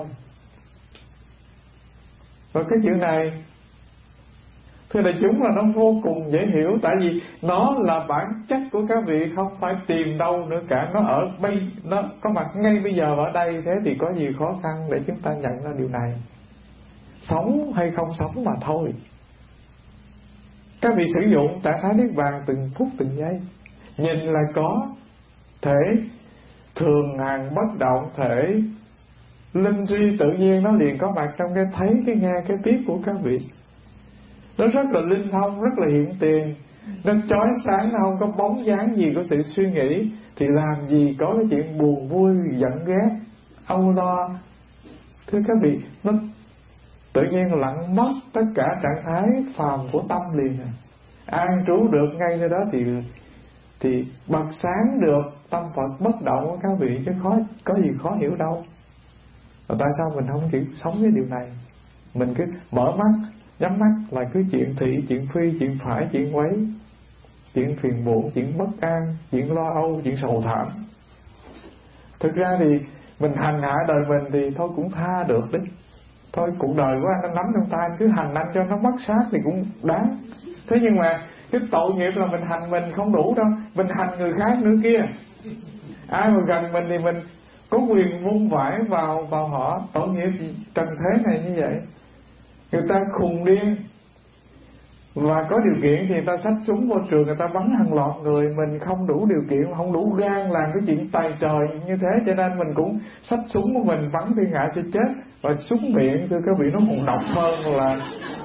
Và cái chữ này, thưa đại chúng, là nó vô cùng dễ hiểu. Tại vì nó là bản chất của các vị, không phải tìm đâu nữa cả. Nó ở bây, nó có mặt ngay bây giờ ở đây. Thế thì có gì khó khăn để chúng ta nhận ra điều này. Sống hay không sống mà thôi. Các vị sử dụng trạng thái niết bàn từng phút từng giây. Nhìn là có thể thường hằng bất động, thể linh tri tự nhiên nó liền có mặt trong cái thấy, cái nghe, cái biết của các vị. Nó rất là linh thông, rất là hiện tiền, nó chói sáng, nó không có bóng dáng gì của sự suy nghĩ. Thì làm gì có cái chuyện buồn vui, giận ghét, âu lo. Thưa các vị, nó tự nhiên lặng mất tất cả trạng thái phàm của tâm liền. An trú được ngay nơi đó thì thì bật sáng được tâm Phật bất động của các vị, chứ khó có gì khó hiểu đâu. Và tại sao mình không chịu sống với điều này? Mình cứ mở mắt, nhắm mắt là cứ chuyện thị, chuyện phi, chuyện phải, chuyện quấy, chuyện phiền muộn, chuyện bất an, chuyện lo âu, chuyện sầu thảm. Thực ra thì mình hành hạ đời mình thì thôi cũng tha được đấy. Thôi cuộc đời của anh nó nắm trong tay, anh cứ hành anh cho nó mất sát thì cũng đáng. Thế nhưng mà cái tội nghiệp là mình hành mình không đủ đâu, mình hành người khác nữa kia. Ai mà gần mình thì mình có quyền vung vãi vào vào họ. Tội nghiệp trần thế này như vậy. Người ta khùng điên và có điều kiện thì người ta xách súng vô trường, người ta bắn hàng loạt người. Mình không đủ điều kiện, không đủ gan làm cái chuyện tài trời như thế, cho nên mình cũng xách súng của mình bắn thiên hạ cho chết. Và súng miệng, thưa các vị, nó còn độc hơn là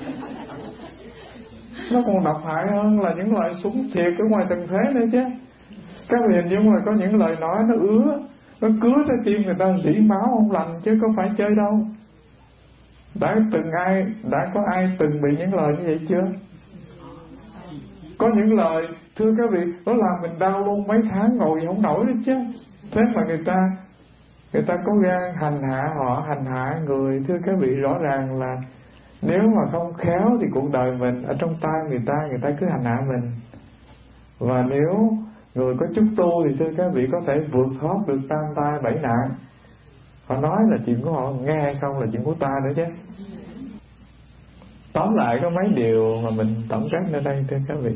nó còn độc hại hơn là những loại súng thiệt ở ngoài tầng thế nữa chứ. Các vị hình dung là có những lời nói nó ứa, nó cứa tới tim người ta rỉ máu không lành, chứ có phải chơi đâu. Đã từng ai, đã có ai từng bị những lời như vậy chưa? Có những lời, thưa các vị, nó làm mình đau luôn, mấy tháng ngồi không nổi nữa chứ. Thế mà người ta Người ta có gan hành hạ họ, hành hạ người. Thưa các vị, rõ ràng là Nếu mà không khéo thì cuộc đời mình ở trong tay người ta, người ta cứ hành hạ mình. Và nếu người có chút tu thì thưa các vị có thể vượt thoát được tam tai bảy nạn. Họ nói là chuyện của họ, nghe hay không là chuyện của ta nữa chứ. Tóm lại có mấy điều mà mình tổng kết ở đây thưa các vị.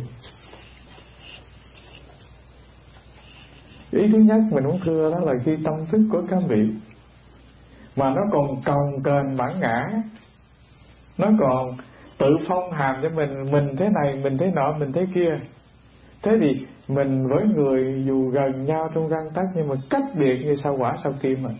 Ý thứ nhất mình muốn thưa đó là khi tâm thức của các vị mà nó còn cồng kềnh bản ngã, nó còn tự phong hàm cho mình, mình thế này, mình thế nọ, mình thế kia. Thế thì mình với người dù gần nhau trong gang tấc nhưng mà cách biệt như sao quả sao kim mà.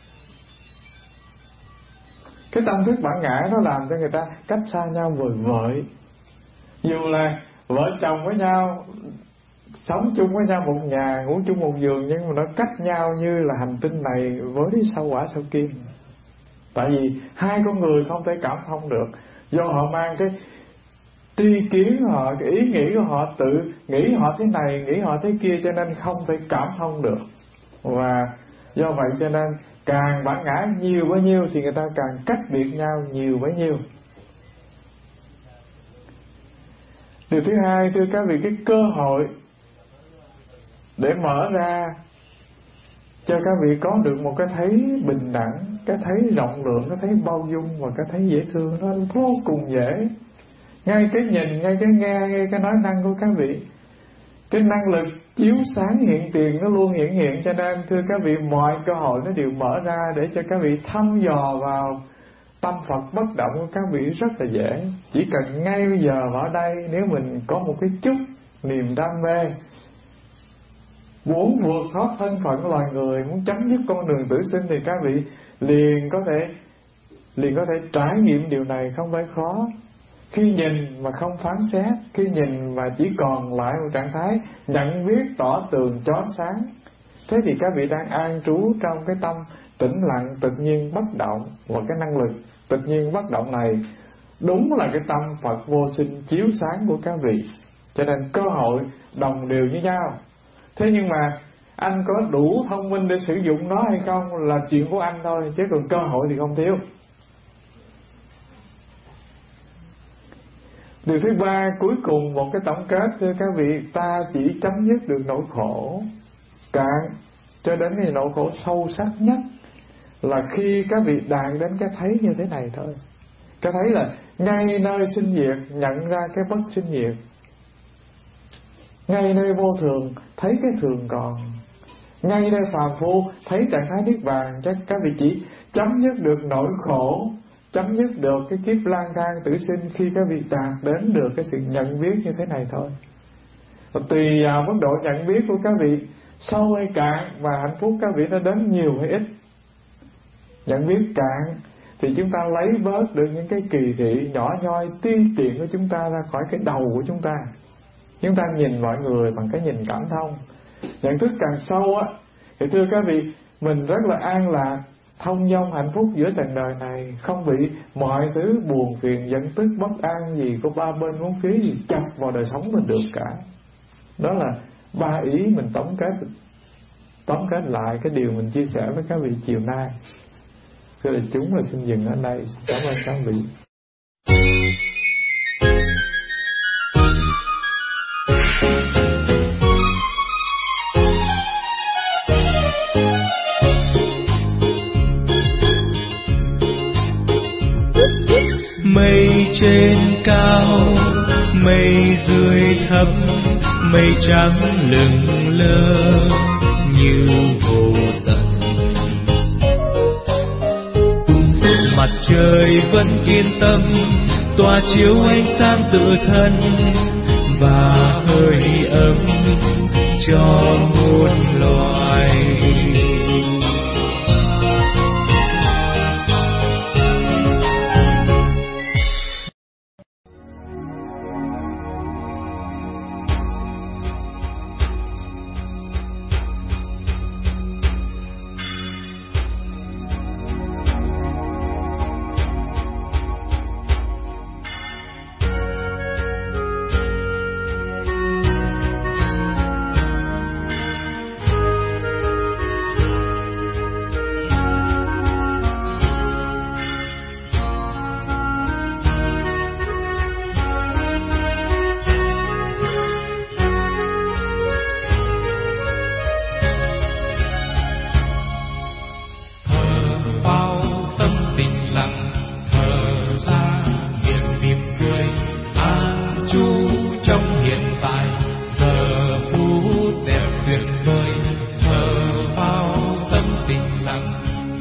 Cái tâm thức bản ngã nó làm cho người ta cách xa nhau vời vợi. Dù là vợ chồng với nhau, sống chung với nhau một nhà, ngủ chung một giường, nhưng mà nó cách nhau như là hành tinh này với sao quả sao kim. Tại vì hai con người không thể cảm thông được, do họ mang cái tri kiến của họ, cái ý nghĩ của họ, tự nghĩ họ thế này, nghĩ họ thế kia, cho nên không thể cảm thông được. Và do vậy cho nên càng bản ngã nhiều bao nhiêu thì người ta càng cách biệt nhau nhiều bấy nhiêu. Điều thứ hai thưa các vị, cái cơ hội để mở ra cho các vị có được một cái thấy bình đẳng, cái thấy rộng lượng, cái thấy bao dung và cái thấy dễ thương, nó vô cùng dễ. Ngay cái nhìn, ngay cái nghe, ngay cái nói năng của các vị, cái năng lực chiếu sáng hiện tiền nó luôn hiện hiện. Cho nên thưa các vị, mọi cơ hội nó đều mở ra để cho các vị thăm dò vào tâm Phật bất động của các vị rất là dễ. Chỉ cần ngay bây giờ ở đây, nếu mình có một cái chút niềm đam mê, muốn vượt thoát thân phận của loài người, muốn chấm dứt con đường tử sinh, thì các vị liền có thể liền có thể trải nghiệm điều này, không phải khó. Khi nhìn mà không phán xét, khi nhìn mà chỉ còn lại một trạng thái nhận biết tỏ tường chói sáng, thế thì các vị đang an trú trong cái tâm tĩnh lặng tự nhiên bất động. Và cái năng lực tự nhiên bất động này đúng là cái tâm Phật vô sinh chiếu sáng của các vị. Cho nên cơ hội đồng đều như nhau. Thế nhưng mà anh có đủ thông minh để sử dụng nó hay không là chuyện của anh thôi, chứ còn cơ hội thì không thiếu. Điều thứ ba, cuối cùng một cái tổng kết thưa các vị, ta chỉ chấm dứt được nỗi khổ cạn cho đến cái nỗi khổ sâu sắc nhất là khi các vị đạt đến cái thấy như thế này thôi. Cái thấy là ngay nơi sinh diệt nhận ra cái bất sinh diệt, ngay nơi vô thường thấy cái thường còn, ngay nơi phàm phu thấy trạng thái niết bàn. Chắc các vị chỉ chấm dứt được nỗi khổ, chấm dứt được cái kiếp lang thang tử sinh khi các vị đạt đến được cái sự nhận biết như thế này thôi. Và tùy vào mức độ nhận biết của các vị sâu hay cạn và hạnh phúc các vị nó đến nhiều hay ít. Nhận biết cạn thì chúng ta lấy bớt được những cái kỳ thị nhỏ nhoi ti tiện của chúng ta ra khỏi cái đầu của chúng ta. Chúng ta nhìn mọi người bằng cái nhìn cảm thông. Nhận thức càng sâu á thì thưa các vị, mình rất là an lạc, thông dong hạnh phúc giữa trần đời này, không bị mọi thứ buồn phiền giận tức bất an gì của ba bên bốn phía gì chọc vào đời sống mình được cả. Đó là ba ý mình tổng kết tóm kết lại cái điều mình chia sẻ với các vị chiều nay. Thưa là chúng là xin dừng ở đây. Cảm ơn các vị. Mây trên cao, mây dưới thấp, mây trắng lững lơ như vô tận. Mặt trời vẫn yên tâm tỏa chiếu ánh sáng tự thân và hơi ấm cho muôn loài.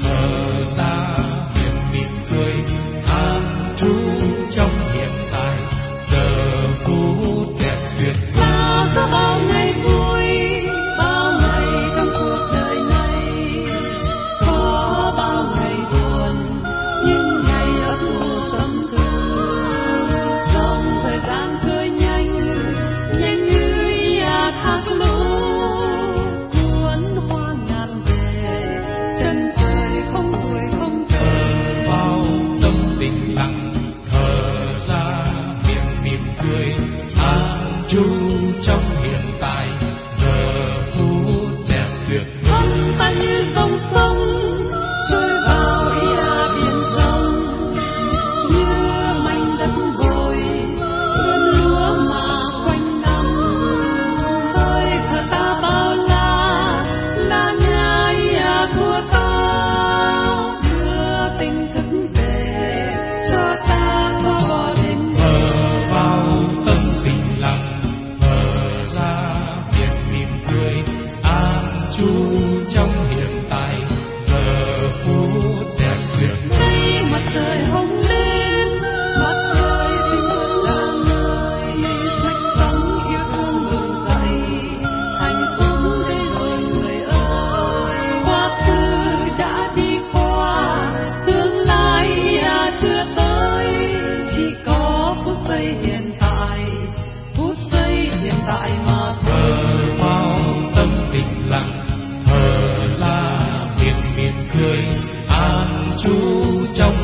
thở ra miệng mỉm cười, an trú trong hiện tại, giờ phút đẹp tuyệt vời. Có bao ngày vui, bao ngày trong cuộc đời này, có bao ngày buồn, những ngày ấp ủ tâm tư. Dòng thời gian trôi nhanh, nhanh như nhạc hát lũ, cuốn hoa ngàn về, chân trời không tuổi không về. Bao tâm tình lặng, thở ra miệng mỉm cười, an trú trong hiện tại, giờ phút đẹp tuyệt vời. Thân ta như dòng sông trôi vào ý à biển rộng, như mảnh đất vội vườn lúa mà quanh năm. Hơi thở ta bao la là nhà ý à của ta, đưa tình thức về cho ta có bỏ đến Thở vào tâm tình lặng, thở ra miệng mỉm cười, an trú trong hiện tại, giờ phút đẹp tuyệt vời. đây mặt trời hồng lên, mặt trời xinh hơn cả người, thành sống yêu thương ngừng dậy, hạnh phúc đây rồi người ơi. Quá khứ đã đi qua, tương lai đã chưa tới, chỉ có phút giây hiện tại, phút giây hiện tại mà thôi. Thở vào tâm tình lặng, thở ra miệng mỉm cười, an trú trong